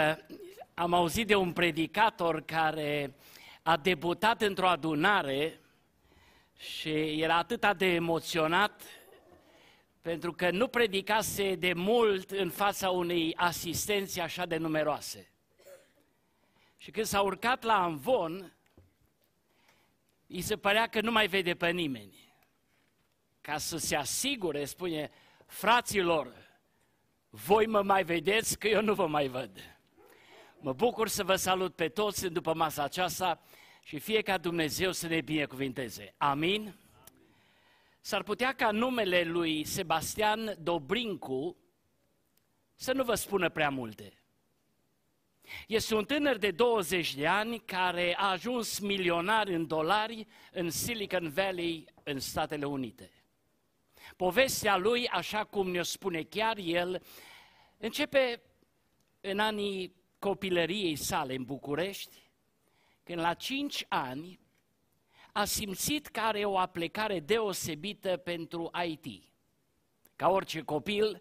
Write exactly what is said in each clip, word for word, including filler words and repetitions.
am auzit de un predicator care a debutat într-o adunare și era atât de emoționat pentru că nu predicase de mult în fața unei asistenți așa de numeroase. Și când s-a urcat la amvon, îi se părea că nu mai vede pe nimeni. Ca să se asigure, spune, fraților, voi mă mai vedeți, că eu nu vă mai văd. Mă bucur să vă salut pe toți după masa aceasta și fie ca Dumnezeu să ne binecuvinteze. Amin? S-ar putea ca numele lui Sebastian Dobrincu să nu vă spună prea multe. Este un tânăr de douăzeci de ani care a ajuns milionar în dolari în Silicon Valley, în Statele Unite. Povestea lui, așa cum ne-o spune chiar el, începe în anii copilăriei sale în București, când la cinci ani a simțit că are o aplecare deosebită pentru I T. Ca orice copil,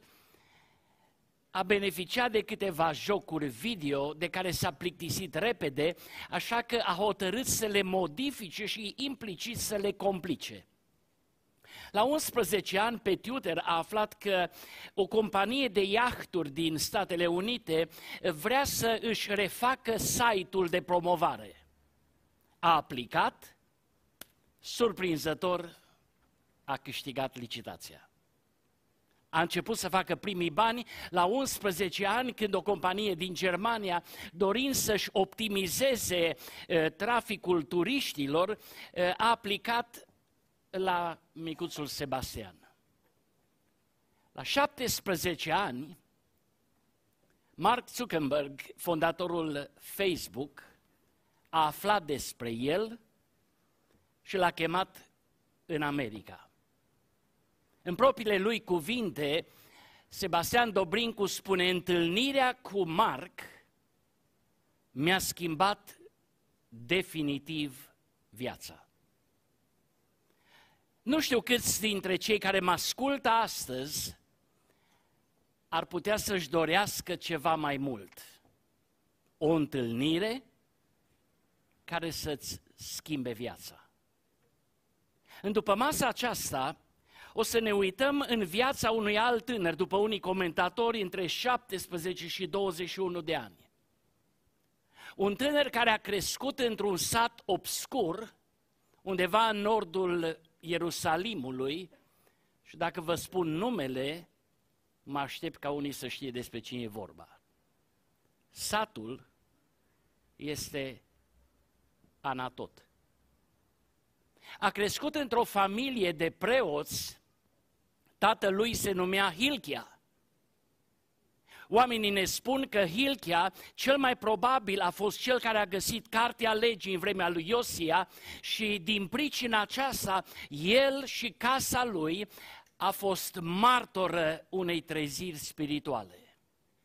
a beneficiat de câteva jocuri video de care s-a plictisit repede, așa că a hotărât să le modifice și implicit să le complice. La unsprezece ani, pe Twitter a aflat că o companie de iahturi din Statele Unite vrea să își refacă site-ul de promovare. A aplicat, surprinzător, a câștigat licitația. A început să facă primii bani la unsprezece ani, când o companie din Germania, dorind să-și optimizeze uh, traficul turiștilor, uh, a aplicat la micuțul Sebastian. La șaptesprezece ani, Mark Zuckerberg, fondatorul Facebook, a aflat despre el și l-a chemat în America. În propriile lui cuvinte, Sebastian Dobrincu spune: întâlnirea cu Mark mi-a schimbat definitiv viața. Nu știu câți dintre cei care mă ascultă astăzi ar putea să-și dorească ceva mai mult. O întâlnire care să-ți schimbe viața. În după masa aceasta o să ne uităm în viața unui alt tânăr, după unii comentatori, între șaptesprezece și douăzeci și unu de ani. Un tânăr care a crescut într-un sat obscur, undeva în nordul Ierusalimului, și dacă vă spun numele, mă aștept ca unii să știe despre cine e vorba. Satul este Anatot. A crescut într-o familie de preoți, tatălui se numea Hilchia. Oamenii ne spun că Hilchia cel mai probabil a fost cel care a găsit cartea legii în vremea lui Iosia și din pricina aceasta el și casa lui a fost martoră unei treziri spirituale.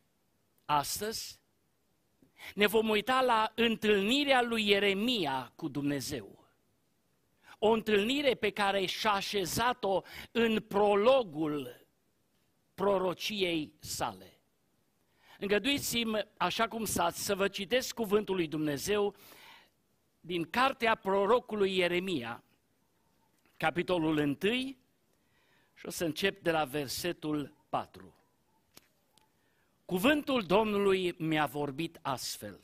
Astăzi ne vom uita la întâlnirea lui Ieremia cu Dumnezeu. O întâlnire pe care și-a așezat-o în prologul prorociei sale. Îngăduiți-mi, așa cum stați, să vă citesc cuvântul lui Dumnezeu din cartea prorocului Ieremia, capitolul unu, și o să încep de la versetul patru. Cuvântul Domnului mi-a vorbit astfel: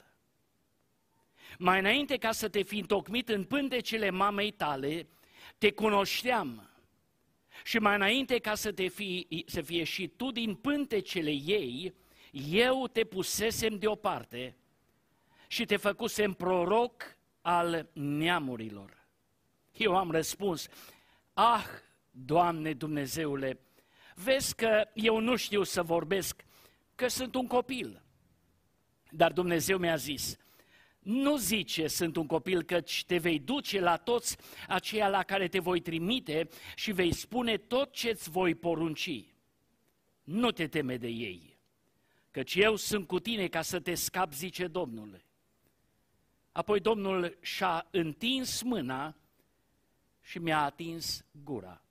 mai înainte ca să te fi întocmit în pântecele mamei tale, te cunoșteam, și mai înainte ca să, te fi, să fie și tu din pântecele ei, eu te pusesem deoparte și te făcusem proroc al neamurilor. Eu am răspuns: ah, Doamne Dumnezeule, vezi că eu nu știu să vorbesc, că sunt un copil. Dar Dumnezeu mi-a zis: nu zice sunt un copil, căci te vei duce la toți aceia la care te voi trimite și vei spune tot ce-ți voi porunci. Nu te teme de ei, căci eu sunt cu tine ca să te scap, zice Domnul. Apoi Domnul și-a întins mâna și mi-a atins gura.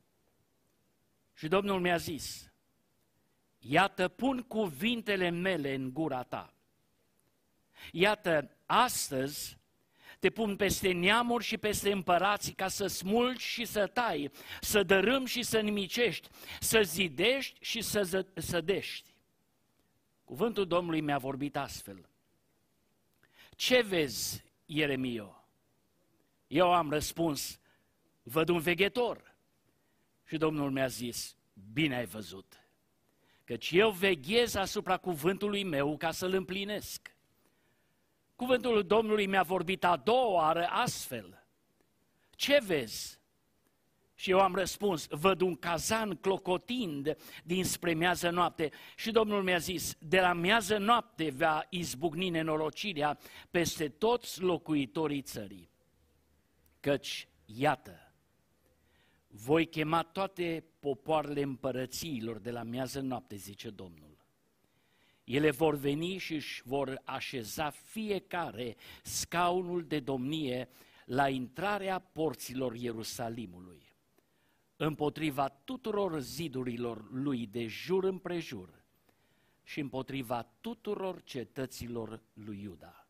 Și Domnul mi-a zis: iată, pun cuvintele mele în gura ta. Iată, astăzi te pun peste neamuri și peste împărații ca să smulgi și să tai, să dărâmi și să nimicești, să zidești și să sădești. Cuvântul Domnului mi-a vorbit astfel. Ce vezi, Ieremio? Eu am răspuns, văd un veghetor. Și Domnul mi-a zis, bine ai văzut, căci eu veghez asupra cuvântului meu ca să-l împlinesc. Cuvântul Domnului mi-a vorbit a doua oară astfel. Ce vezi? Și eu am răspuns, văd un cazan clocotind dinspre miază noapte. Și Domnul mi-a zis, de la miază noapte va izbucni nenorocirea peste toți locuitorii țării. Căci, iată, voi chema toate popoarele împărățiilor de la miază noapte, zice Domnul. Ele vor veni și își vor așeza fiecare scaunul de domnie la intrarea porților Ierusalimului, împotriva tuturor zidurilor lui de jur împrejur și împotriva tuturor cetăților lui Iuda.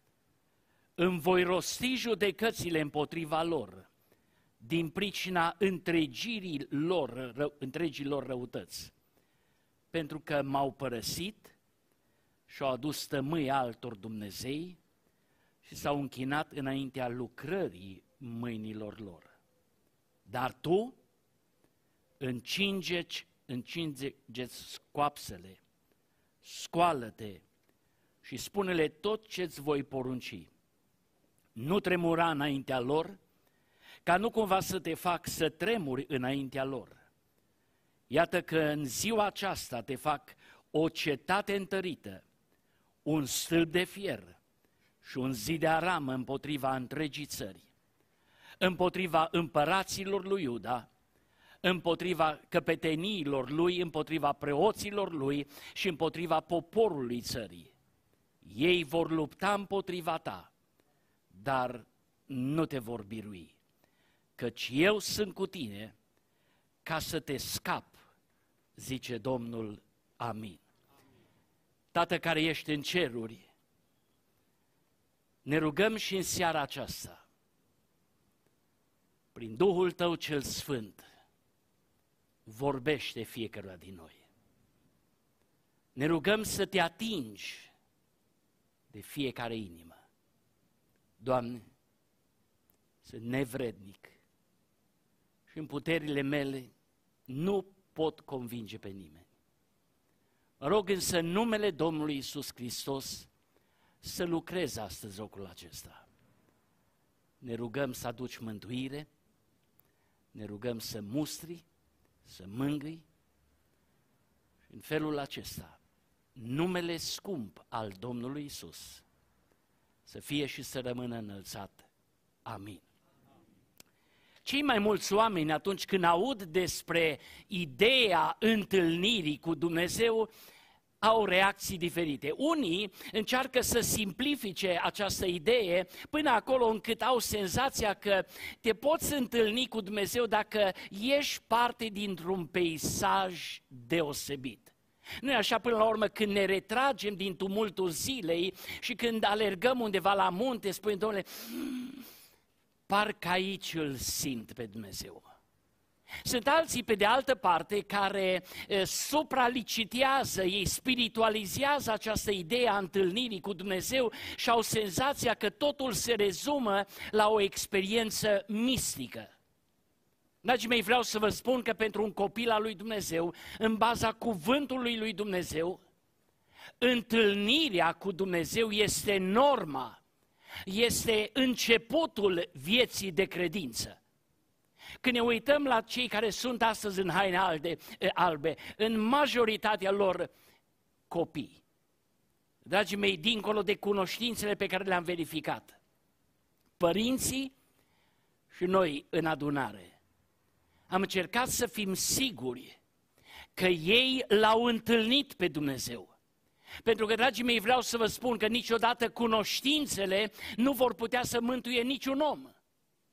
Îmi voi rosti judecățile împotriva lor, din pricina întregirii lor, ră, întregilor răutăți, pentru că m-au părăsit și-au adus tămâi altor dumnezei și s-au închinat înaintea lucrării mâinilor lor. Dar tu încingeți, încingeți scoapsele, scoală-te și spune-le tot ce-ți voi porunci. Nu tremura înaintea lor, ca nu cumva să te fac să tremuri înaintea lor. Iată că în ziua aceasta te fac o cetate întărită, un stâlp de fier și un zid de aramă împotriva întregii țări, împotriva împăraților lui Iuda, împotriva căpeteniilor lui, împotriva preoților lui și împotriva poporului țării. Ei vor lupta împotriva ta, dar nu te vor birui, căci eu sunt cu tine ca să te scap, zice Domnul. Amin. Tată care ești în ceruri, ne rugăm și în seara aceasta, prin Duhul Tău cel Sfânt, vorbește fiecăruia din noi. Ne rugăm să te atingi de fiecare inimă. Doamne, sunt nevrednic și în puterile mele nu pot convinge pe nimeni. Mă rog însă în numele Domnului Iisus Hristos să lucrezi astăzi locul acesta. Ne rugăm să aduci mântuire, ne rugăm să mustri, să mângâi și în felul acesta numele scump al Domnului Iisus să fie și să rămână înălțat. Amin. Cei mai mulți oameni atunci când aud despre ideea întâlnirii cu Dumnezeu au reacții diferite. Unii încearcă să simplifice această idee până acolo încât au senzația că te poți întâlni cu Dumnezeu dacă ești parte dintr-un peisaj deosebit. Nu e așa până la urmă când ne retragem din tumultul zilei și când alergăm undeva la munte, spunem, Domnule, parcă aici îl simt pe Dumnezeu. Sunt alții, pe de altă parte, care e, supralicitează, ei spiritualizează această idee a întâlnirii cu Dumnezeu și au senzația că totul se rezumă la o experiență mistică. Dragii mei, vreau să vă spun că pentru un copil al lui Dumnezeu, în baza cuvântului lui Dumnezeu, întâlnirea cu Dumnezeu este norma, este începutul vieții de credință. Când ne uităm la cei care sunt astăzi în haine albe, albe, în majoritatea lor copii, dragii mei, dincolo de cunoștințele pe care le-am verificat, părinții și noi în adunare, am încercat să fim siguri că ei l-au întâlnit pe Dumnezeu. Pentru că, dragii mei, vreau să vă spun că niciodată cunoștințele nu vor putea să mântuie niciun om.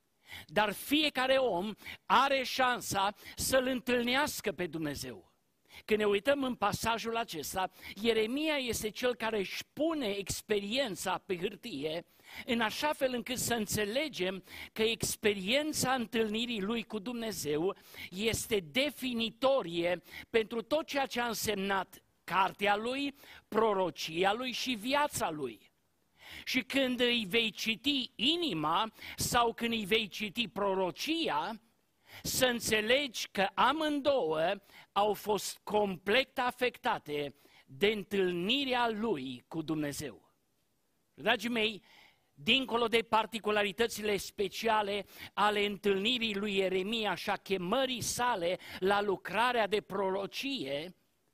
Dar fiecare om are șansa să-L întâlnească pe Dumnezeu. Când ne uităm în pasajul acesta, Ieremia este cel care își pune experiența pe hârtie, în așa fel încât să înțelegem că experiența întâlnirii lui cu Dumnezeu este definitorie pentru tot ceea ce a însemnat cartea lui, prorocia lui și viața lui. Și când îi vei citi inima sau când îi vei citi prorocia, să înțelegi că amândouă au fost complet afectate de întâlnirea lui cu Dumnezeu. Dragii mei, dincolo de particularitățile speciale ale întâlnirii lui Ieremia și a chemării sale la lucrarea de prorocie,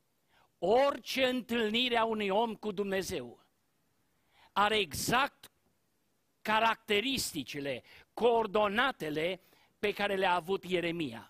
orice întâlnire a unui om cu Dumnezeu are exact caracteristicile, coordonatele pe care le-a avut Ieremia.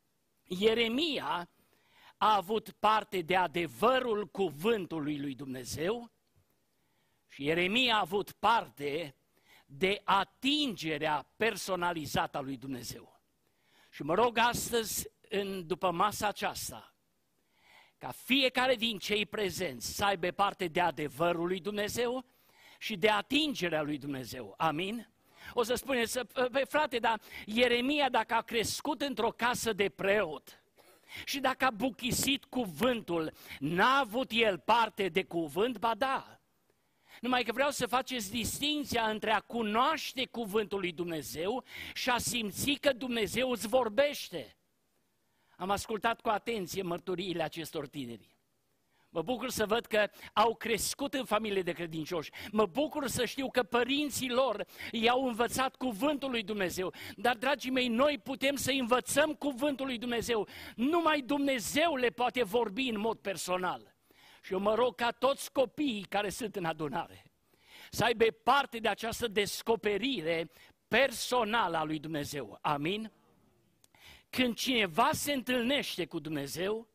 Ieremia a avut parte de adevărul cuvântului lui Dumnezeu și Ieremia a avut parte de atingerea personalizată a lui Dumnezeu. Și mă rog astăzi, în, după masa aceasta, ca fiecare din cei prezenți să aibă parte de adevărul lui Dumnezeu și de atingerea lui Dumnezeu. Amin? O să spuneți, frate, dar Ieremia, dacă a crescut într-o casă de preot și dacă a buchisit cuvântul, n-a avut el parte de cuvânt? Ba da. Numai că vreau să faceți distinția între a cunoaște cuvântul lui Dumnezeu și a simți că Dumnezeu îți vorbește. Am ascultat cu atenție mărturiile acestor tineri. Mă bucur să văd că au crescut în familie de credincioși. Mă bucur să știu că părinții lor i-au învățat cuvântul lui Dumnezeu. Dar, dragii mei, noi putem să învățăm cuvântul lui Dumnezeu. Numai Dumnezeu le poate vorbi în mod personal. Și eu mă rog ca toți copiii care sunt în adunare să aibă parte de această descoperire personală a lui Dumnezeu. Amin? Când cineva se întâlnește cu Dumnezeu,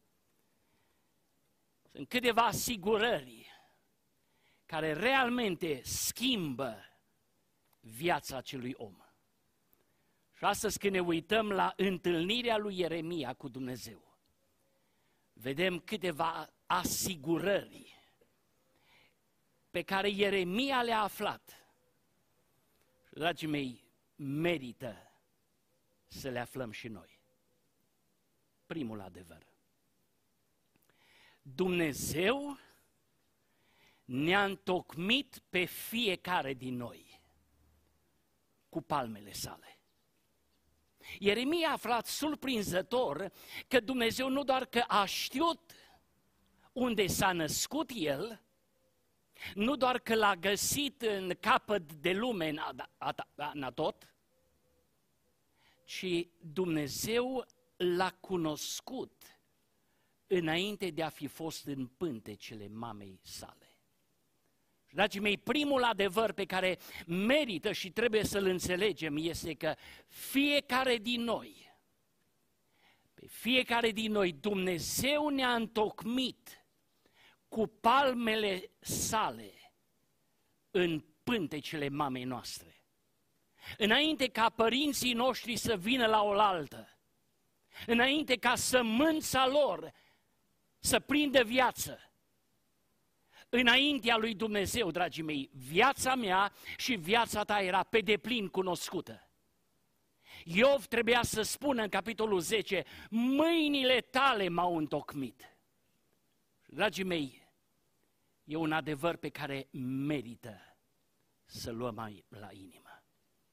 sunt câteva asigurări care realmente schimbă viața acelui om. Și astăzi, când ne uităm la întâlnirea lui Ieremia cu Dumnezeu, vedem câteva asigurări pe care Ieremia le-a aflat. Și, dragii mei, merită să le aflăm și noi. Primul adevăr. Dumnezeu ne-a întocmit pe fiecare din noi cu palmele sale. Ieremia a aflat surprinzător că Dumnezeu nu doar că a știut unde s-a născut el, nu doar că l-a găsit în capăt de lume în Anatot, ci Dumnezeu l-a cunoscut înainte de a fi fost în pântecele mamei sale. Dragii mei, primul adevăr pe care merită și trebuie să-l înțelegem este că fiecare din noi, pe fiecare din noi, Dumnezeu ne-a întocmit cu palmele sale în pântecele mamei noastre. Înainte ca părinții noștri să vină la oaltă, înainte ca sămânța lor să prindă viață, înaintea lui Dumnezeu, dragii mei, viața mea și viața ta era pe deplin cunoscută. Iov trebuia să spună în capitolul zece, mâinile tale m-au întocmit. Dragii mei, e un adevăr pe care merită să luăm mai la inimă.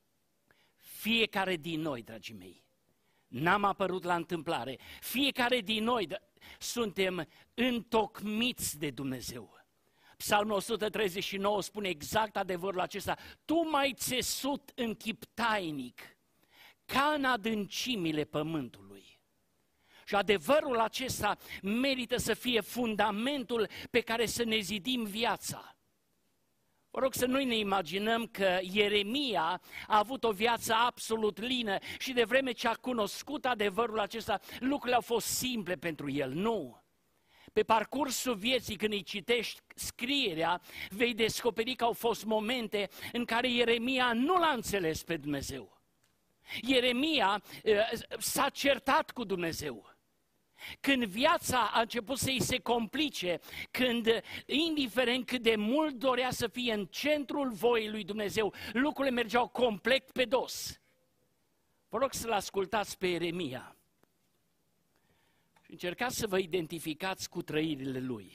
Fiecare din noi, dragii mei, n-am apărut la întâmplare, fiecare din noi suntem întocmiți de Dumnezeu. Psalmul o sută treizeci și nouă spune exact adevărul acesta. Tu m-ai țesut în chip tainic, ca în adâncimile pământului. Și adevărul acesta merită să fie fundamentul pe care să ne zidim viața. Vă rog să nu ne imaginăm că Ieremia a avut o viață absolut lină și de vreme ce a cunoscut adevărul acesta, lucrurile au fost simple pentru el. Nu! Pe parcursul vieții, când îi citești scrierea, vei descoperi că au fost momente în care Ieremia nu l-a înțeles pe Dumnezeu. Ieremia s-a certat cu Dumnezeu. Când viața a început să-i se complice, când, indiferent cât de mult dorea să fie în centrul voii lui Dumnezeu, lucrurile mergeau complet pe dos. Vă rog să-l ascultați pe Ieremia și încercați să vă identificați cu trăirile lui.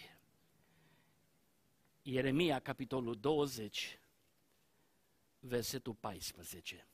Ieremia, capitolul douăzeci, versetul paisprezece.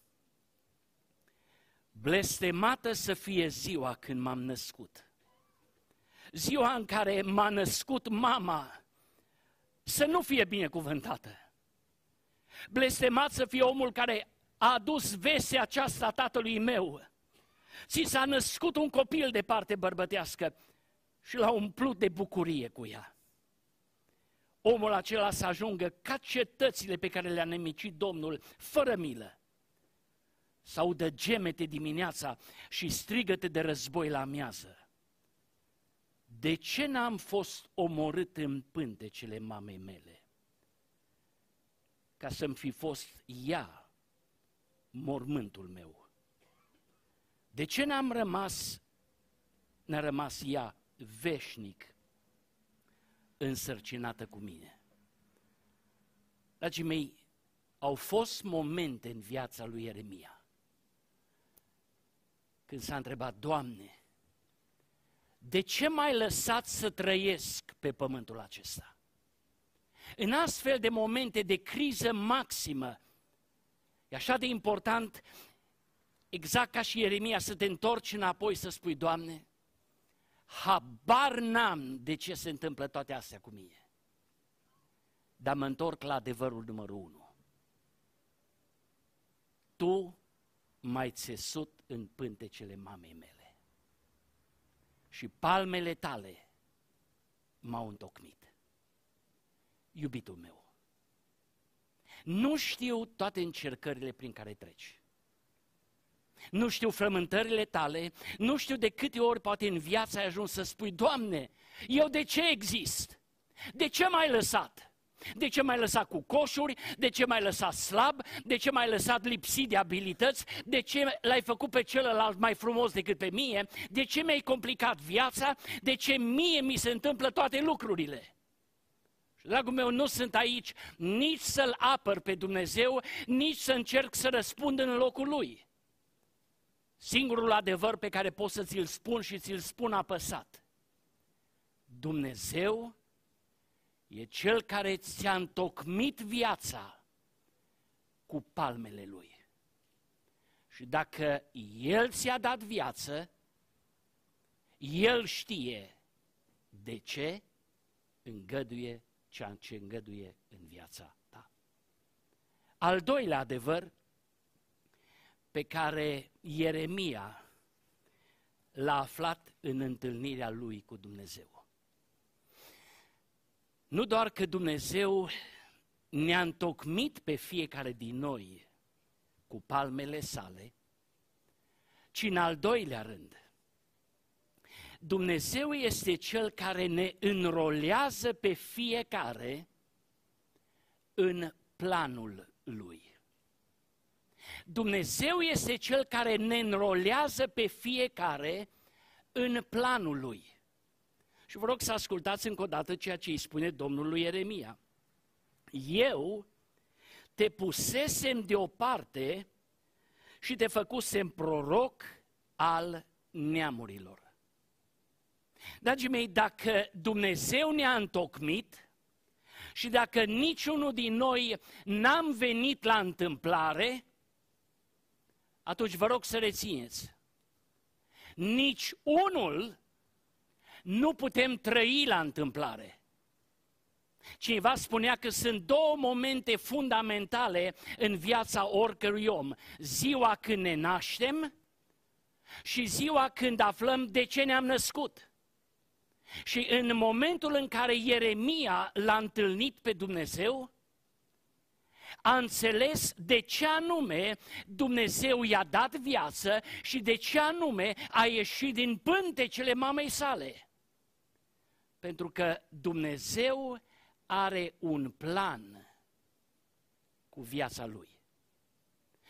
Blestemată să fie ziua când m-am născut, ziua în care m-a născut mama, să nu fie binecuvântată. Blestemat să fie omul care a adus vestea aceasta tatălui meu. Ți s-a născut un copil de parte bărbătească și l-a umplut de bucurie cu ea. Omul acela să ajungă ca cetățile pe care le-a nemicit Domnul, fără milă. Să audă gemete dimineața și strigăte de război la amiază. De ce n-am fost omorât în pântecele mamei mele? Ca să-mi fi fost ea mormântul meu. De ce n-am rămas, n-a rămas ea veșnic însărcinată cu mine? Dragii mei, au fost momente în viața lui Ieremia când s-a întrebat: Doamne, de ce m-ai lăsat să trăiesc pe pământul acesta? În astfel de momente de criză maximă, e așa de important, exact ca și Ieremia, să te întorci înapoi să spui: Doamne, habar n-am de ce se întâmplă toate astea cu mine, dar mă întorc la adevărul numărul unu. Tu m-ai țesut în pântecele mamei mele și palmele tale m-au întocmit. Iubitul meu, nu știu toate încercările prin care treci. Nu știu frământările tale, nu știu de câte ori poate în viața ai ajuns să spui: Doamne, eu de ce exist? De ce m-ai lăsat? De ce m-ai lăsat cu coșuri? De ce m-ai lăsat slab? De ce m-ai lăsat lipsit de abilități? De ce l-ai făcut pe celălalt mai frumos decât pe mine? De ce mi-ai complicat viața? De ce mie mi se întâmplă toate lucrurile? Și, dragul meu, nu sunt aici nici să-L apăr pe Dumnezeu, nici să încerc să răspund în locul Lui. Singurul adevăr pe care pot să ți-l spun și ți-l spun apăsat: Dumnezeu e Cel care ți-a întocmit viața cu palmele Lui. Și dacă El ți-a dat viață, El știe de ce îngăduie ceea ce îngăduie în viața ta. Al doilea adevăr pe care Ieremia l-a aflat în întâlnirea lui cu Dumnezeu. Nu doar că Dumnezeu ne-a întocmit pe fiecare din noi cu palmele sale, ci în al doilea rând, Dumnezeu este Cel care ne înrolează pe fiecare în planul Lui. Dumnezeu este Cel care ne înrolează pe fiecare în planul Lui. Și vă rog să ascultați încă o dată ceea ce îi spune Domnul lui Ieremia. Eu te pusesem deoparte și te făcusem proroc al neamurilor. Dragii mei, dacă Dumnezeu ne-a întocmit și dacă niciunul din noi n-am venit la întâmplare, atunci vă rog să rețineți, nici unul nu putem trăi la întâmplare. Cineva spunea că sunt două momente fundamentale în viața oricărui om: ziua când ne naștem și ziua când aflăm de ce ne-am născut. Și în momentul în care Ieremia l-a întâlnit pe Dumnezeu, a înțeles de ce anume Dumnezeu i-a dat viață și de ce anume a ieșit din pântecele mamei sale. Pentru că Dumnezeu are un plan cu viața Lui.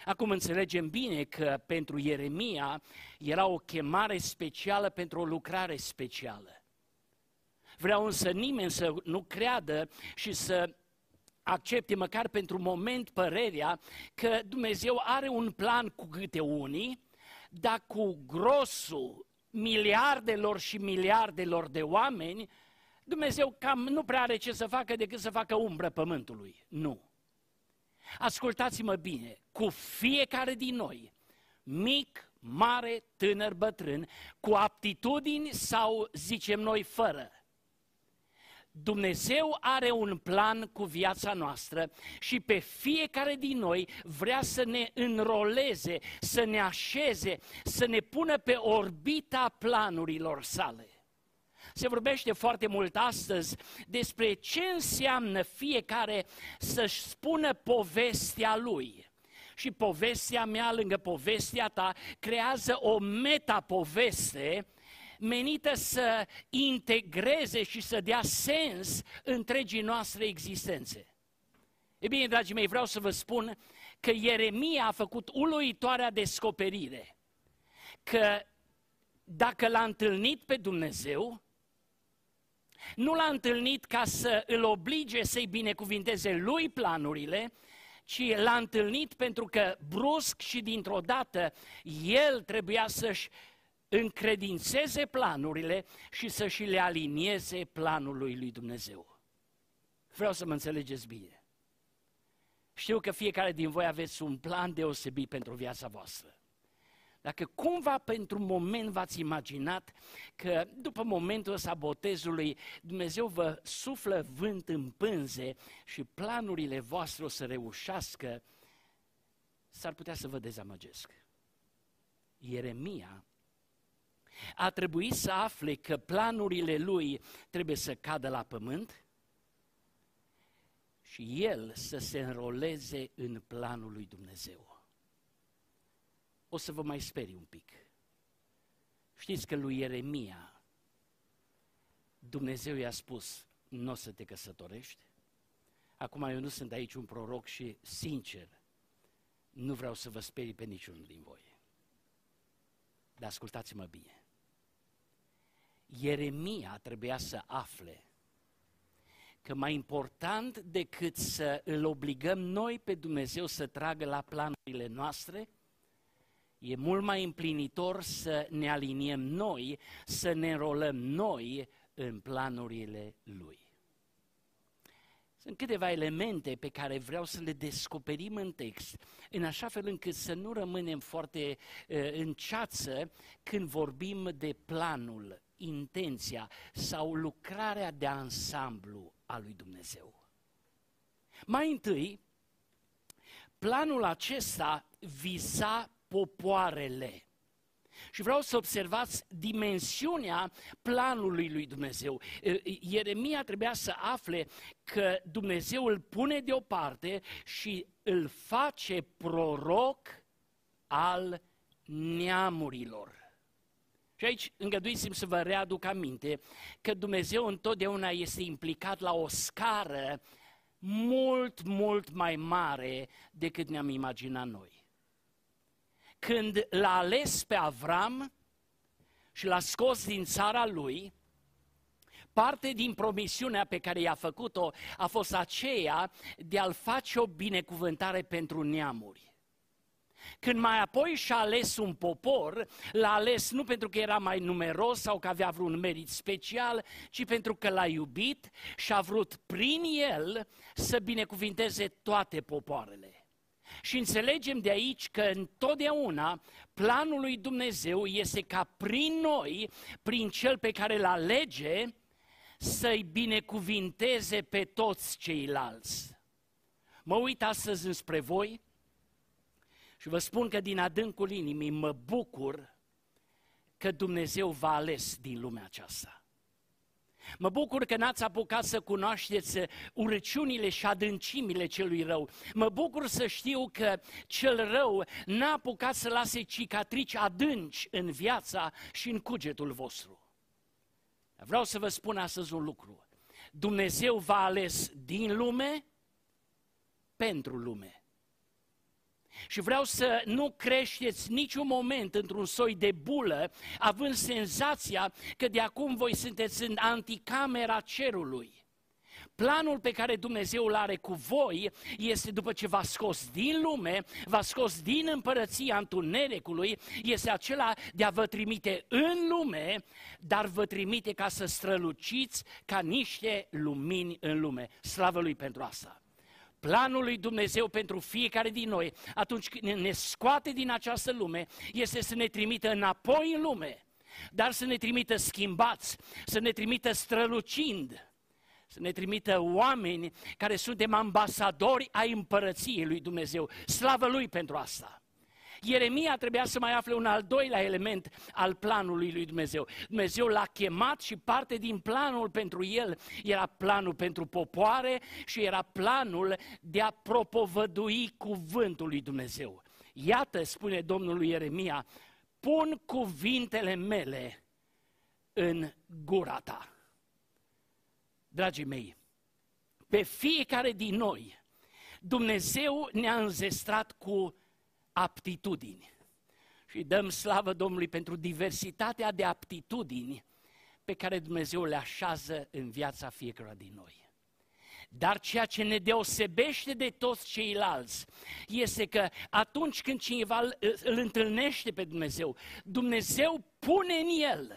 Acum înțelegem bine că pentru Ieremia era o chemare specială pentru o lucrare specială. Vreau însă nimeni să nu creadă și să accepte măcar pentru moment părerea că Dumnezeu are un plan cu câte unii, dar cu grosul miliardelor și miliardelor de oameni, Dumnezeu cam nu prea are ce să facă decât să facă umbră pământului. Nu. Ascultați-mă bine, cu fiecare din noi, mic, mare, tânăr, bătrân, cu aptitudini sau, zicem noi, fără, Dumnezeu are un plan cu viața noastră și pe fiecare din noi vrea să ne înroleze, să ne așeze, să ne pună pe orbita planurilor sale. Se vorbește foarte mult astăzi despre ce înseamnă fiecare să-și spună povestea lui. Și povestea mea lângă povestea ta creează o metapoveste menită să integreze și să dea sens întregii noastre existențe. E bine, dragii mei, vreau să vă spun că Ieremia a făcut uluitoarea descoperire că dacă l-a întâlnit pe Dumnezeu, nu l-a întâlnit ca să îl oblige să-i binecuvinteze lui planurile, ci l-a întâlnit pentru că brusc și dintr-o dată el trebuia să-și încredințeze planurile și să și le alinieze planului lui Dumnezeu. Vreau să mă înțelegeți bine. Știu că fiecare din voi aveți un plan deosebit pentru viața voastră. Dacă cumva pentru un moment v-ați imaginat că după momentul ăsta botezului Dumnezeu vă suflă vânt în pânze și planurile voastre o să reușească, s-ar putea să vă dezamăgesc. Ieremia a trebuit să afle că planurile lui trebuie să cadă la pământ și el să se înroleze în planul lui Dumnezeu. O să vă mai sperii un pic. Știți că lui Ieremia Dumnezeu i-a spus, nu o să te căsătorești? Acum eu nu sunt aici un proroc și, sincer, nu vreau să vă sperii pe niciunul din voi. Dar ascultați-mă bine. Ieremia trebuia să afle că mai important decât să îl obligăm noi pe Dumnezeu să tragă la planurile noastre, e mult mai împlinitor să ne aliniem noi, să ne înrolăm noi în planurile Lui. Sunt câteva elemente pe care vreau să le descoperim în text, în așa fel încât să nu rămânem foarte uh, în ceață când vorbim de planul, intenția sau lucrarea de ansamblu a lui Dumnezeu. Mai întâi, planul acesta viza popoarele. Și vreau să observați dimensiunea planului lui Dumnezeu. Ieremia trebuia să afle că Dumnezeu îl pune deoparte și îl face proroc al neamurilor. Și aici îngăduiți-mi să vă readuc aminte că Dumnezeu întotdeauna este implicat la o scară mult, mult mai mare decât ne-am imaginat noi. Când l-a ales pe Avram și l-a scos din țara lui, parte din promisiunea pe care i-a făcut-o a fost aceea de a-l face o binecuvântare pentru neamuri. Când mai apoi și-a ales un popor, l-a ales nu pentru că era mai numeros sau că avea vreun merit special, ci pentru că l-a iubit și a vrut prin el să binecuvinteze toate popoarele. Și înțelegem de aici că întotdeauna planul lui Dumnezeu este ca prin noi, prin cel pe care îl alege, să-i binecuvinteze pe toți ceilalți. Mă uit astăzi înspre voi și vă spun că din adâncul inimii mă bucur că Dumnezeu v-a ales din lumea aceasta. Mă bucur că n-ați apucat să cunoașteți urăciunile și adâncimile celui rău. Mă bucur să știu că cel rău n-a apucat să lase cicatrici adânci în viața și în cugetul vostru. Vreau să vă spun astăzi un lucru. Dumnezeu v-a ales din lume pentru lume. Și vreau să nu creșteți niciun moment într-un soi de bulă, având senzația că de acum voi sunteți în anticamera cerului. Planul pe care Dumnezeu îl are cu voi este, după ce v-a scos din lume, v-a scos din împărăția întunericului, este acela de a vă trimite în lume, dar vă trimite ca să străluciți ca niște lumini în lume. Slavă Lui pentru asta! Planul lui Dumnezeu pentru fiecare din noi, atunci când ne scoate din această lume, este să ne trimită înapoi în lume, dar să ne trimită schimbați, să ne trimită strălucind, să ne trimită oameni care suntem ambasadori ai împărăției lui Dumnezeu. Slavă Lui pentru asta! Ieremia trebuia să mai afle un al doilea element al planului lui Dumnezeu. Dumnezeu l-a chemat și parte din planul pentru el era planul pentru popoare și era planul de a propovădui cuvântul lui Dumnezeu. Iată, spune Domnul lui Ieremia, pun cuvintele mele în gura ta. Dragii mei, pe fiecare din noi, Dumnezeu ne-a înzestrat cu aptitudini. Și dăm slavă Domnului pentru diversitatea de aptitudini pe care Dumnezeu le așează în viața fiecăruia din noi. Dar ceea ce ne deosebește de toți ceilalți este că atunci când cineva îl, îl întâlnește pe Dumnezeu, Dumnezeu pune în el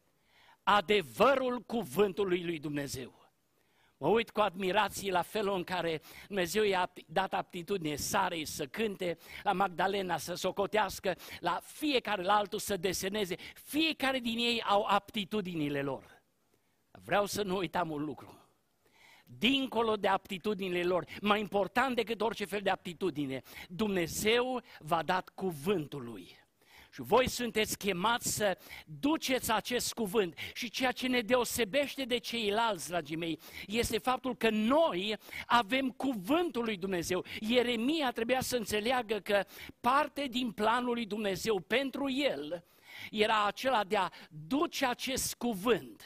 adevărul cuvântului lui Dumnezeu. Mă uit cu admirație la felul în care Dumnezeu i-a dat aptitudine Sarei să cânte, la Magdalena să socotească, la fiecare la altul să deseneze. Fiecare din ei au aptitudinile lor. Vreau să nu uităm un lucru. Dincolo de aptitudinile lor, mai important decât orice fel de aptitudine, Dumnezeu v-a dat cuvântul Lui. Și voi sunteți chemați să duceți acest cuvânt. Și ceea ce ne deosebește de ceilalți, dragii mei, este faptul că noi avem cuvântul lui Dumnezeu. Ieremia trebuia să înțeleagă că parte din planul lui Dumnezeu pentru el era acela de a duce acest cuvânt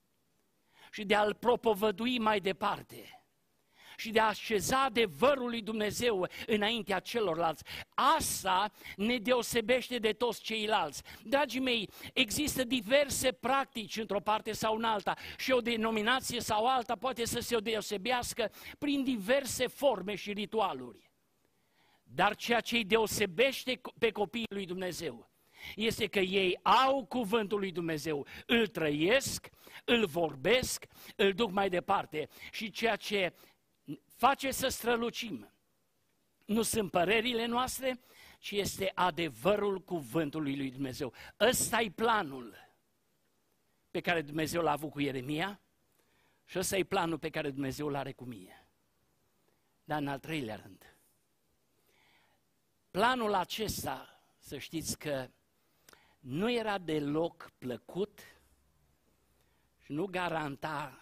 și de a-l propovădui mai departe și de a așeza adevărul lui Dumnezeu înaintea celorlalți. Asta ne deosebește de toți ceilalți. Dragii mei, există diverse practici într-o parte sau în alta și o denominație sau alta poate să se deosebească prin diverse forme și ritualuri. Dar ceea ce îi deosebește pe copiii lui Dumnezeu este că ei au cuvântul lui Dumnezeu, îl trăiesc, îl vorbesc, îl duc mai departe și ceea ce face să strălucim nu sunt părerile noastre, ci este adevărul cuvântului lui Dumnezeu. Ăsta e planul pe care Dumnezeu l-a avut cu Ieremia și ăsta e planul pe care Dumnezeu l-are cu mine. Dar în al treilea rând, planul acesta, să știți că nu era deloc plăcut și nu garanta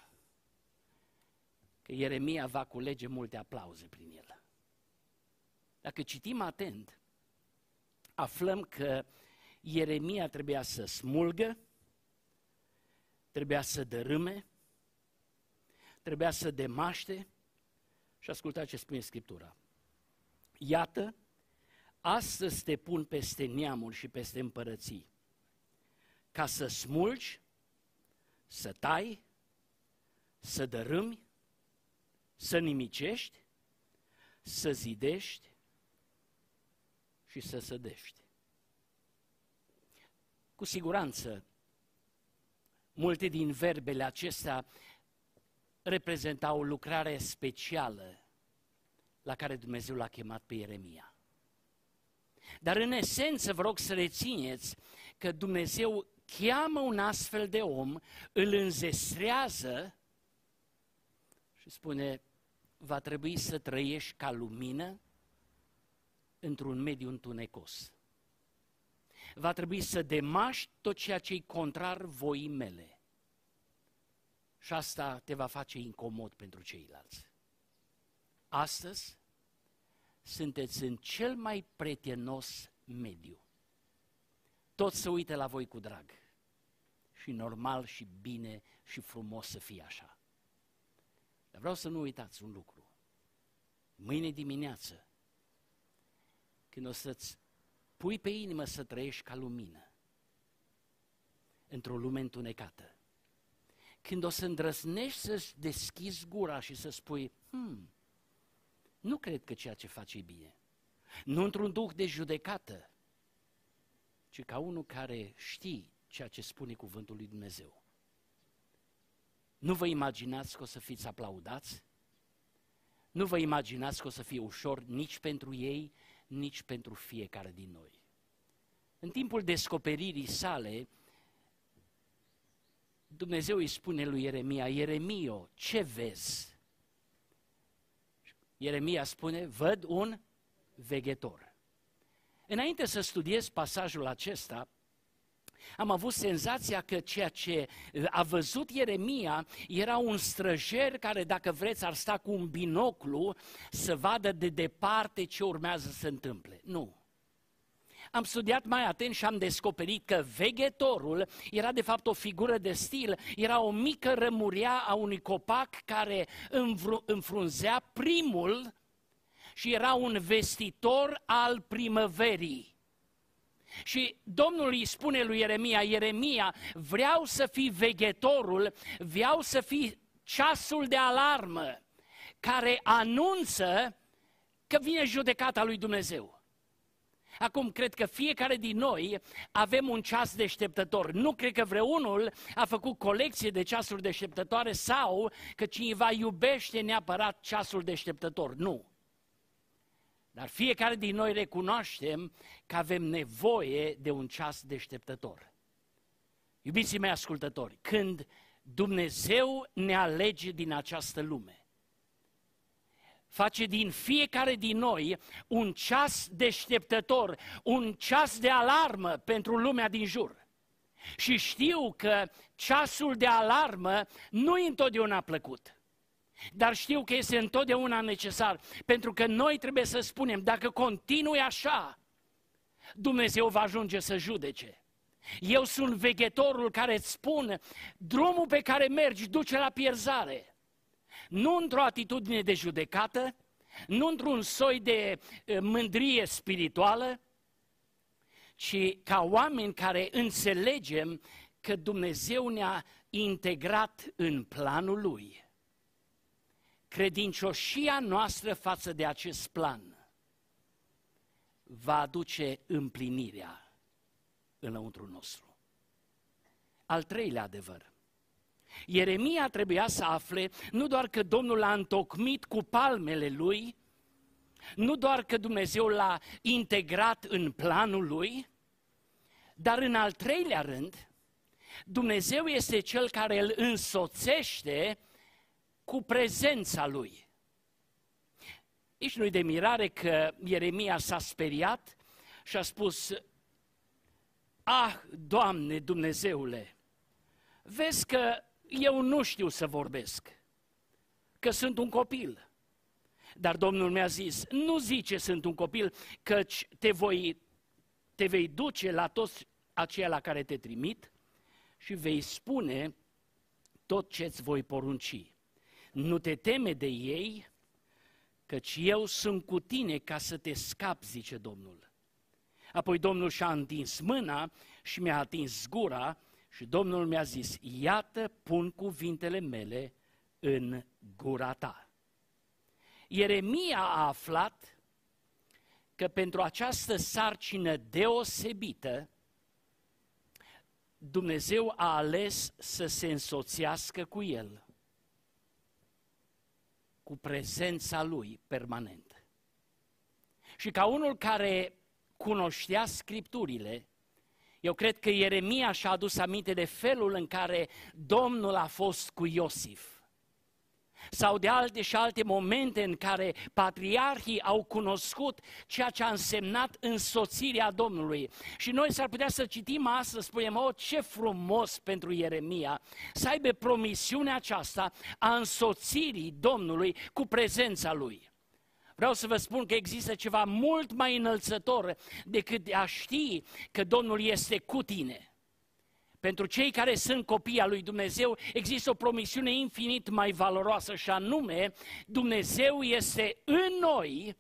că Ieremia va culege multe aplauze prin el. Dacă citim atent, aflăm că Ieremia trebuia să smulgă, trebuia să dărâme, trebuia să demaște și ascultați ce spune Scriptura. Iată, astăzi te pun peste neamuri și peste împărății, ca să smulgi, să tai, să dărâmi, să nimicești, să zidești și să sădești. Cu siguranță, multe din verbele acestea reprezentau o lucrare specială la care Dumnezeu l-a chemat pe Ieremia. Dar în esență vă rog să rețineți că Dumnezeu cheamă un astfel de om, îl înzestrează și spune, va trebui să trăiești ca lumină într-un mediu întunecos. Va trebui să demaști tot ceea ce-i contrar voii mele. Și asta te va face incomod pentru ceilalți. Astăzi sunteți în cel mai prietenos mediu. Toți se uită la voi cu drag. Și normal și bine și frumos să fie așa. Dar vreau să nu uitați un lucru. Mâine dimineață când o să-ți pui pe inimă să trăiești ca lumină într-o lume întunecată. Când o să îndrăznești să-ți deschizi gura și să spui, hmm, nu cred că ceea ce faci e bine. Nu într-un duh de judecată, ci ca unul care știe ceea ce spune cuvântul lui Dumnezeu. Nu vă imaginați că o să fiți aplaudați? Nu vă imaginați că o să fie ușor nici pentru ei, nici pentru fiecare din noi. În timpul descoperirii sale, Dumnezeu îi spune lui Ieremia, Ieremio, ce vezi? Ieremia spune, văd un veghetor. Înainte să studiez pasajul acesta, am avut senzația că ceea ce a văzut Ieremia era un străjer care, dacă vreți, ar sta cu un binoclu să vadă de departe ce urmează să se întâmple. Nu. Am studiat mai atent și am descoperit că veghetorul era de fapt o figură de stil, era o mică rămurea a unui copac care înfrunzea primul și era un vestitor al primăverii. Și Domnul îi spune lui Ieremia, Ieremia, vreau să fii veghetorul, vreau să fii ceasul de alarmă care anunță că vine judecata lui Dumnezeu. Acum, cred că fiecare din noi avem un ceas deșteptător. Nu cred că vreunul a făcut colecție de ceasuri deșteptătoare sau că cineva iubește neapărat ceasul deșteptător. Nu. Dar fiecare din noi recunoaștem că avem nevoie de un ceas deșteptător. Iubiții mei ascultători, când Dumnezeu ne alege din această lume, face din fiecare din noi un ceas deșteptător, un ceas de alarmă pentru lumea din jur. Și știu că ceasul de alarmă nu e întotdeauna plăcut, dar știu că este întotdeauna necesar, pentru că noi trebuie să spunem, dacă continui așa, Dumnezeu va ajunge să judece. Eu sunt veghetorul care îți spun, drumul pe care mergi duce la pierzare. Nu într-o atitudine de judecată, nu într-un soi de mândrie spirituală, ci ca oameni care înțelegem că Dumnezeu ne-a integrat în planul Lui. Credincioșia noastră față de acest plan va aduce împlinirea înăuntru nostru. Al treilea adevăr. Ieremia trebuia să afle nu doar că Domnul l-a întocmit cu palmele lui, nu doar că Dumnezeu l-a integrat în planul lui, dar în al treilea rând, Dumnezeu este Cel care îl însoțește cu prezența lui. Nici nu-i de mirare că Ieremia s-a speriat și a spus, ah, Doamne Dumnezeule, vezi că eu nu știu să vorbesc, că sunt un copil. Dar Domnul mi-a zis, nu zice sunt un copil, căci te, voi, te vei duce la toți aceia la care te trimit și vei spune tot ce-ți voi porunci. Nu te teme de ei, căci eu sunt cu tine ca să te scapi, zice Domnul. Apoi Domnul și-a întins mâna și mi-a atins gura și Domnul mi-a zis, iată, pun cuvintele mele în gura ta. Ieremia a aflat că pentru această sarcină deosebită, Dumnezeu a ales să se însoțească cu el, cu prezența lui permanent. Și ca unul care cunoștea Scripturile, eu cred că Ieremia și-a adus aminte de felul în care Domnul a fost cu Iosif. Sau de alte și alte momente în care patriarhii au cunoscut ceea ce a însemnat însoțirea Domnului. Și noi s-ar putea să citim astăzi, spunem, oh, ce frumos pentru Ieremia să aibă promisiunea aceasta a însoțirii Domnului cu prezența Lui. Vreau să vă spun că există ceva mult mai înălțător decât a ști că Domnul este cu tine. Pentru cei care sunt copii al lui Dumnezeu, există o promisiune infinit mai valoroasă și anume, Dumnezeu este în noi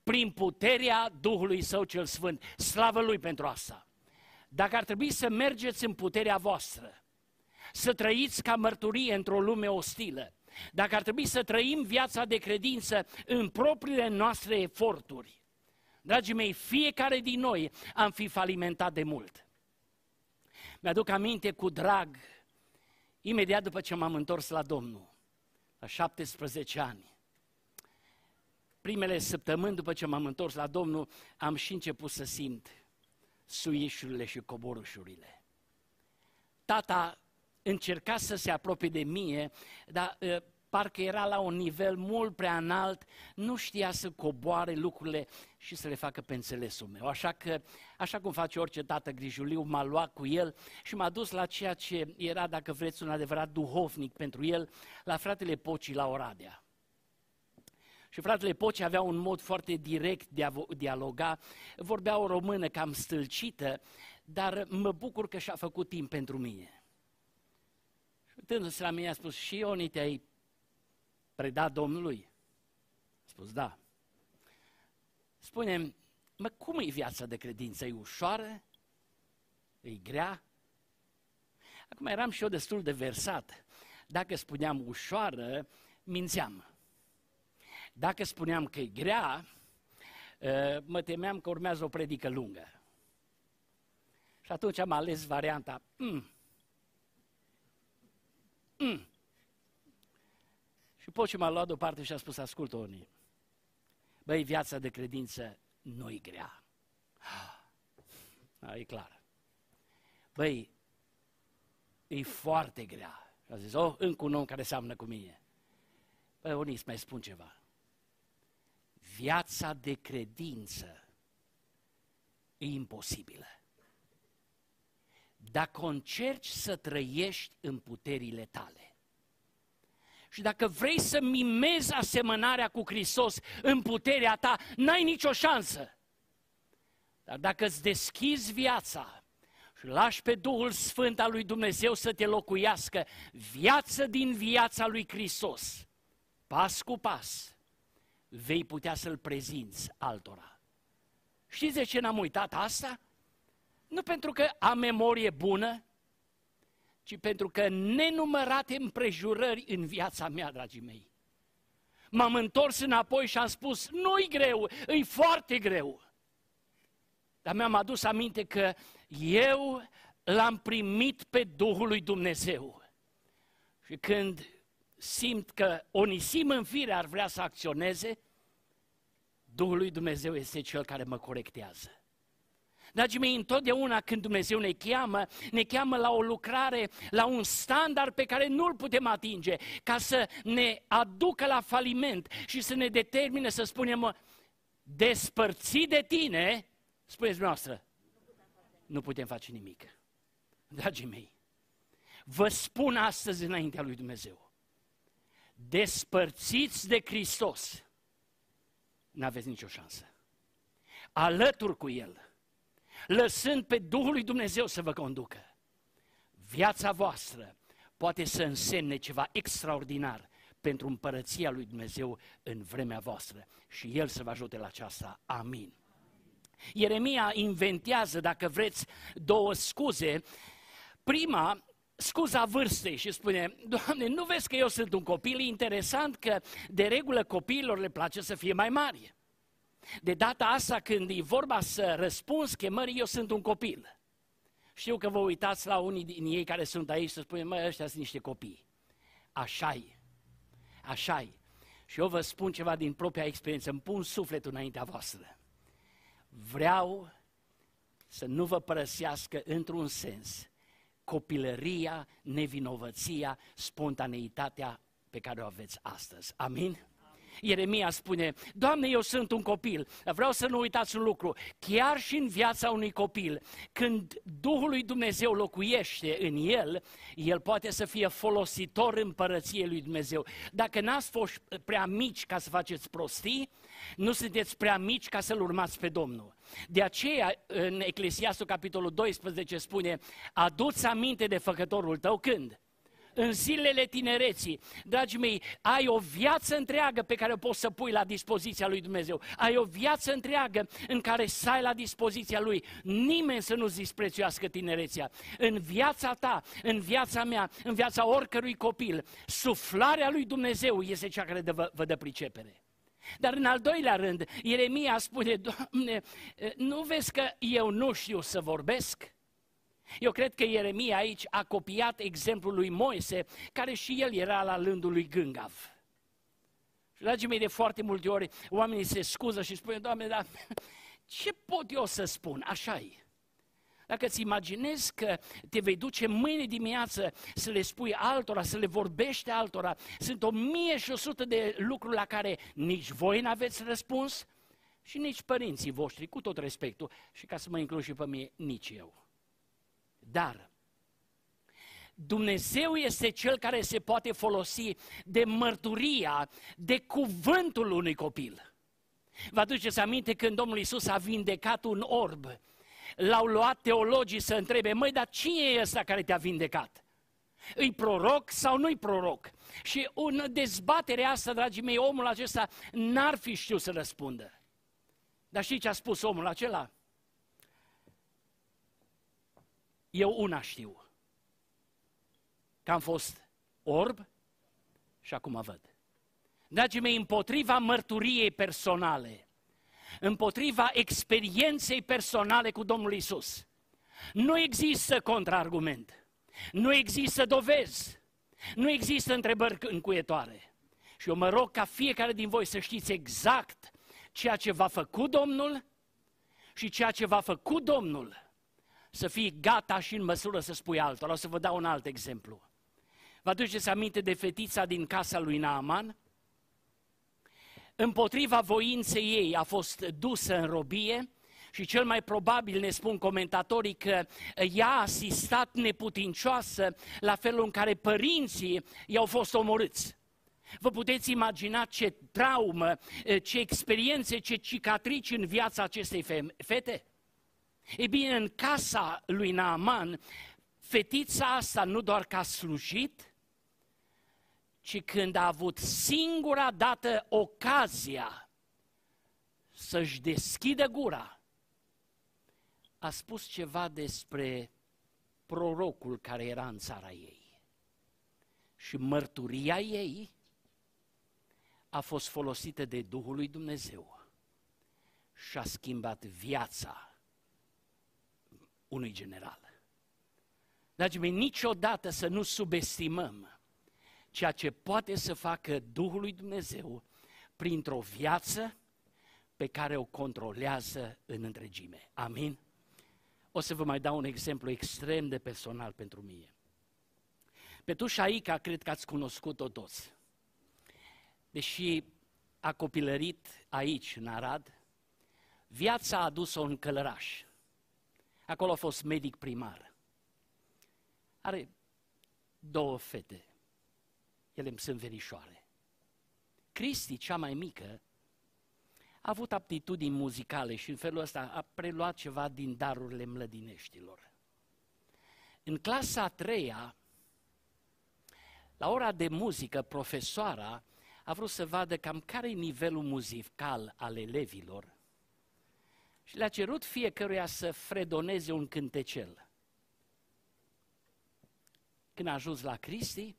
prin puterea Duhului Său cel Sfânt. Slavă Lui pentru asta! Dacă ar trebui să mergeți în puterea voastră, să trăiți ca mărturie într-o lume ostilă, dacă ar trebui să trăim viața de credință în propriile noastre eforturi, dragii mei, fiecare din noi am fi falimentat de mult. Mi-aduc aminte cu drag, imediat după ce m-am întors la Domnul, la șaptesprezece ani, primele săptămâni după ce m-am întors la Domnul, am și început să simt suișurile și coborușurile. Tata încerca să se apropie de mine, dar uh, parcă era la un nivel mult prea înalt, nu știa să coboare lucrurile și să le facă pe înțelesul meu. Așa că, așa cum face orice tată grijuliu, m-a luat cu el și m-a dus la ceea ce era, dacă vreți, un adevărat duhovnic pentru el, la fratele Poci la Oradea. Și fratele Poci avea un mod foarte direct de a dialoga, vorbea o română cam stâlcită, dar mă bucur că și-a făcut timp pentru mine. Și uitându-se la mine a spus: și Ioni, te-ai predat Domnului? A spus: da. Spune-mi, mă, cum e viața de credință? E ușoară? E grea? Acum eram și eu destul de versat. Dacă spuneam ușoară, mințeam. Dacă spuneam că e grea, mă temeam că urmează o predică lungă. Și atunci am ales varianta mm. Mm. Și Poci m-a luat deoparte și a spus: ascultă, Oni, băi, viața de credință nu-i grea. A, e clar. Băi, e foarte grea. Și a zis: oh, încă un om care seamănă cu mine. Băi, Oni, îți mai spun ceva. Viața de credință e imposibilă. Dacă încerci să trăiești în puterile tale și dacă vrei să mimezi asemănarea cu Hristos în puterea ta, n-ai nicio șansă. Dar dacă îți deschizi viața și lași pe Duhul Sfânt al lui Dumnezeu să te locuiască, viață din viața lui Hristos, pas cu pas, vei putea să-L prezinți altora. Știți de ce n-am uitat asta? Nu pentru că am memorie bună, ci pentru că nenumărate împrejurări în viața mea, dragii mei. M-am întors înapoi și am spus: nu-i greu, e foarte greu. Dar mi-am adus aminte că eu l-am primit pe Duhul lui Dumnezeu. Și când simt că Onisim în fire ar vrea să acționeze, Duhul lui Dumnezeu este Cel care mă corectează. Dragii mei, întotdeauna când Dumnezeu ne cheamă, ne cheamă la o lucrare, la un standard pe care nu-l putem atinge, ca să ne aducă la faliment și să ne determine să spunem: despărțit de tine, spuneți noastră, nu putem face nimic. Dragii mei, vă spun astăzi înaintea lui Dumnezeu, despărțiți de Hristos, n-aveți nicio șansă. Alături cu El, lăsând pe Duhul lui Dumnezeu să vă conducă, viața voastră poate să însemne ceva extraordinar pentru împărăția lui Dumnezeu în vremea voastră și El să vă ajute la aceasta. Amin. Ieremia inventează, dacă vreți, două scuze. Prima, scuza vârstei, și spune: Doamne, nu vezi că eu sunt un copil? E interesant că de regulă copiilor le place să fie mai mari. De data asta, când e vorba să răspunzi chemării, eu sunt un copil. Știu că vă uitați la unii din ei care sunt aici să spunem: măi, ăștia sunt niște copii. Așa-i, așa-i. Și eu vă spun ceva din propria experiență, îmi pun sufletul înaintea voastră. Vreau să nu vă părăsească într-un sens copilăria, nevinovăția, spontaneitatea pe care o aveți astăzi. Amin? Ieremia spune: Doamne, eu sunt un copil. Vreau să nu uitați un lucru. Chiar și în viața unui copil, când Duhul lui Dumnezeu locuiește în el, el poate să fie folositor în împărăției lui Dumnezeu. Dacă n-ați fost prea mici ca să faceți prostii, nu sunteți prea mici ca să-L urmați pe Domnul. De aceea, în Eclesiastul capitolul doisprezece spune: adu-ți aminte de făcătorul tău când? în zilele tinereții, dragii mei, ai o viață întreagă pe care o poți să pui la dispoziția lui Dumnezeu. Ai o viață întreagă în care să ai la dispoziția lui. Nimeni să nu-ți disprețuiască tinerețea. În viața ta, în viața mea, în viața oricărui copil, suflarea lui Dumnezeu este cea care vă, vă dă pricepere. Dar în al doilea rând, Ieremia spune, Doamne, nu vezi că eu nu știu să vorbesc? Eu cred că Ieremia aici a copiat exemplul lui Moise, care și el era la rândul lui gângav. Și, dragii mei, de foarte multe ori oamenii se scuză și spun, Doamne, dar ce pot eu să spun? Așa-i. Dacă îți imaginezi că te vei duce mâine dimineață să le spui altora, să le vorbești altora, sunt o mie și o sută de lucruri la care nici voi n-aveți răspuns și nici părinții voștri, cu tot respectul, și ca să mă includ și pe mine, nici eu. Dar Dumnezeu este Cel care se poate folosi de mărturia, de cuvântul unui copil. Vă aduceți aminte când Domnul Iisus a vindecat un orb? L-au luat teologii să întrebe, măi, dar cine e ăsta care te-a vindecat? Îi proroc sau nu-i proroc? Și în dezbaterea asta, dragii mei, omul acesta n-ar fi știut să răspundă. Dar știi ce a spus omul acela? Eu una știu, că am fost orb și acum văd. Dragii mei, împotriva mărturiei personale, împotriva experienței personale cu Domnul Iisus, nu există contraargument, nu există dovezi, nu există întrebări încuietoare. Și eu mă rog ca fiecare din voi să știți exact ceea ce v-a făcut Domnul și ceea ce v-a făcut Domnul, să fii gata și în măsură să spui altora. O să vă dau un alt exemplu. Vă aduceți aminte de fetița din casa lui Naaman? Împotriva voinței ei a fost dusă în robie și cel mai probabil ne spun comentatorii că ea a asistat neputincioasă la felul în care părinții i-au fost omorâți. Vă puteți imagina ce traumă, ce experiențe, ce cicatrici în viața acestei fete? Ei bine, în casa lui Naaman, fetița asta nu doar că a slujit, ci când a avut singura dată ocazia să-și deschidă gura, a spus ceva despre prorocul care era în țara ei. Și mărturia ei a fost folosită de Duhul lui Dumnezeu și a schimbat viața unui general. Dragii mei, niciodată să nu subestimăm ceea ce poate să facă Duhul lui Dumnezeu printr-o viață pe care o controlează în întregime. Amin? O să vă mai dau un exemplu extrem de personal pentru mine. Pe Tușaica, cred că ați cunoscut-o toți. Deși a copilărit aici, în Arad, viața a adus-o în Călăraș. Acolo a fost medic primar. Are două fete. Ele îmi sunt verișoare. Cristi, cea mai mică, a avut aptitudini muzicale și în felul ăsta a preluat ceva din darurile mlădineștilor. În clasa a treia, la ora de muzică, profesoara a vrut să vadă cam care e nivelul muzical al elevilor și le-a cerut fiecăruia să fredoneze un cântecel. Când a ajuns la Cristi,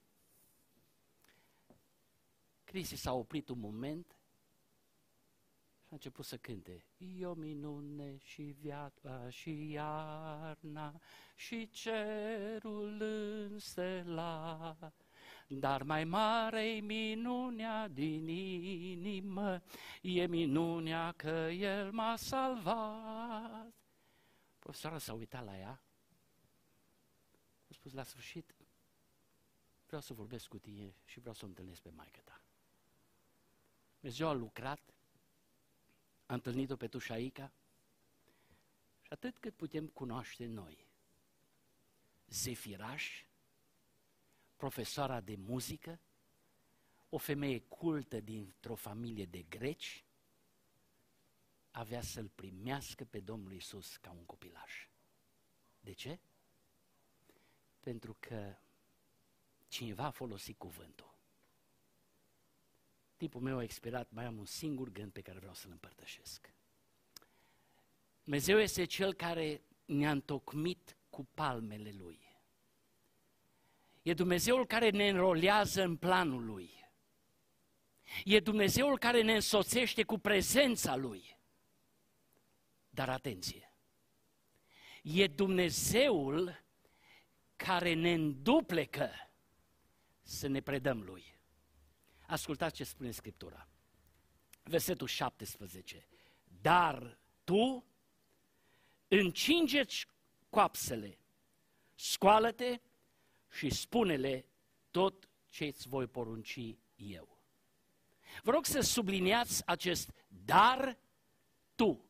Cristi s-a oprit un moment și a început să cânte. E o minune și viața și iarna și cerul înstelat, dar mai mare-i minunea din inimă, e minunea că El m-a salvat. Profesoara s-a uitat la ea, a spus la sfârșit, vreau să vorbesc cu tine și vreau să o întâlnesc pe maică ta. Dumnezeu a lucrat, a întâlnit-o pe Tușaica și atât cât putem cunoaște noi, Zefiraș, profesoara de muzică, o femeie cultă dintr-o familie de greci, avea să-L primească pe Domnul Iisus ca un copilaș. De ce? Pentru că cineva a folosit cuvântul. Timpul meu a expirat, mai am un singur gând pe care vreau să-l împărtășesc. Dumnezeu este Cel care ne-a întocmit cu palmele Lui. E Dumnezeul care ne înrolează în planul Lui. E Dumnezeul care ne însoțește cu prezența Lui. Dar atenție! E Dumnezeul care ne înduplecă să ne predăm Lui. Ascultați ce spune Scriptura. Versetul șaptesprezece. Dar tu încinge-ți coapsele, scoală-te și spune-le tot ce îți voi porunci eu. Vă rog să subliniați acest dar tu.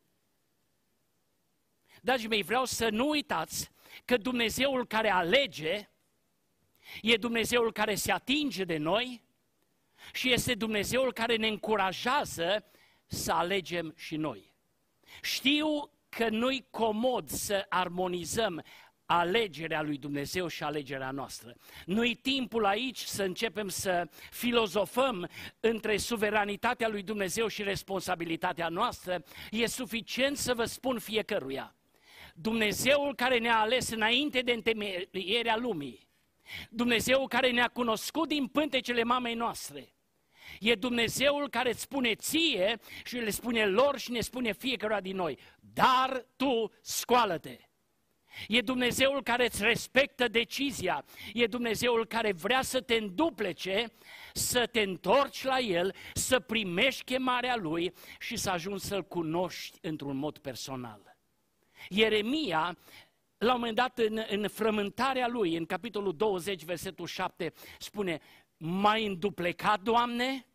Dragii mei, vreau să nu uitați că Dumnezeul care alege e Dumnezeul care se atinge de noi și este Dumnezeul care ne încurajează să alegem și noi. Știu că nu-i comod să armonizăm alegerea lui Dumnezeu și alegerea noastră. Nu-i timpul aici să începem să filozofăm între suveranitatea lui Dumnezeu și responsabilitatea noastră. E suficient să vă spun fiecăruia. Dumnezeul care ne-a ales înainte de întemeierea lumii, Dumnezeul care ne-a cunoscut din pântecele mamei noastre, e Dumnezeul care îți spune ție și le spune lor și ne spune fiecăruia din noi, dar tu scoală-te. E Dumnezeul care îți respectă decizia, e Dumnezeul care vrea să te înduplece, să te întorci la El, să primești chemarea Lui și să ajungi să-L cunoști într-un mod personal. Ieremia, la un moment dat, în, în frământarea lui, în capitolul douăzeci, versetul șapte, spune, m-ai înduplecat, Doamne,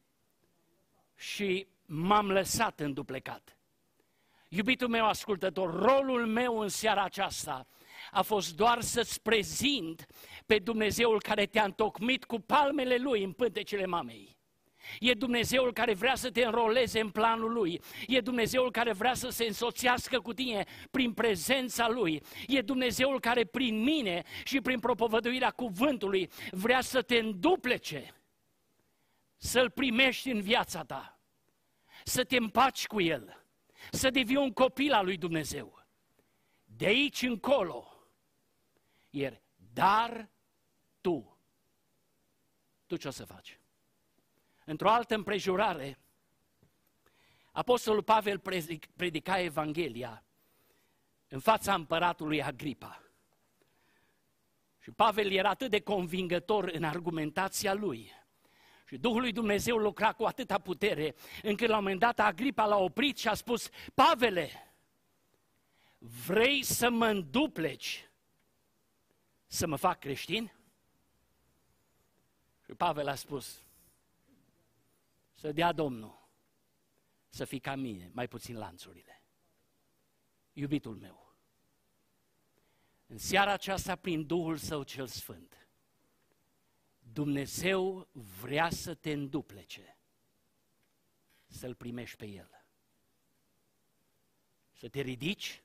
și m-am lăsat înduplecat. Iubitul meu ascultător, rolul meu în seara aceasta a fost doar să-ți prezint pe Dumnezeul care te-a întocmit cu palmele Lui în pântecele mamei. E Dumnezeul care vrea să te înroleze în planul Lui. E Dumnezeul care vrea să se însoțească cu tine prin prezența Lui. E Dumnezeul care prin mine și prin propovăduirea cuvântului vrea să te înduplece, să-L primești în viața ta, să te împaci cu El, să devii un copil al lui Dumnezeu. De aici încolo, iar dar tu, tu ce o să faci? Într-o altă împrejurare, Apostolul Pavel predica Evanghelia în fața împăratului Agripa. Și Pavel era atât de convingător în argumentația lui și Duhul lui Dumnezeu lucra cu atâta putere, încât la un moment dat Agripa l-a oprit și a spus, Pavele, vrei să mă îndupleci, să mă fac creștin? Și Pavel a spus, să dea Domnul să fii ca mine, mai puțin lanțurile. Iubitul meu, în seara aceasta, prin Duhul Său cel Sfânt, Dumnezeu vrea să te înduplece, să-L primești pe El. Să te ridici,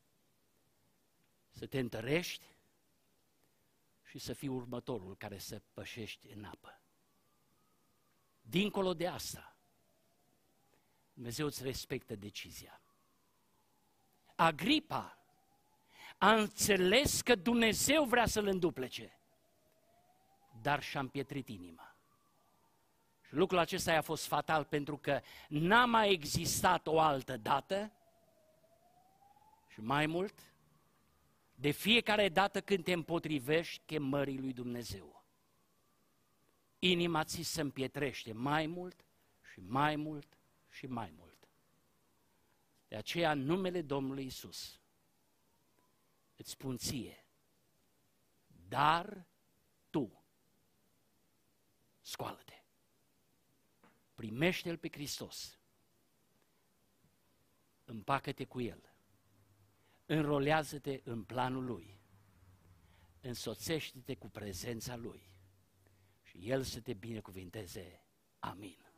să te întărești și să fii următorul care să pășești în apă. Dincolo de asta, Dumnezeu îți respectă decizia. Agripa a înțeles că Dumnezeu vrea să-l înduplece, dar și-a împietrit inima. Și lucrul acesta a fost fatal pentru că n-a mai existat o altă dată și mai mult, de fiecare dată când te împotrivești chemării lui Dumnezeu, inima ți se împietrește mai mult și mai mult și mai mult. De aceea, în numele Domnului Iisus, îți spun ție, dar tu, scoală-te, primește-L pe Hristos, împacă-te cu El, înrolează-te în planul Lui, însoțește-te cu prezența Lui și El să te binecuvinteze. Amin.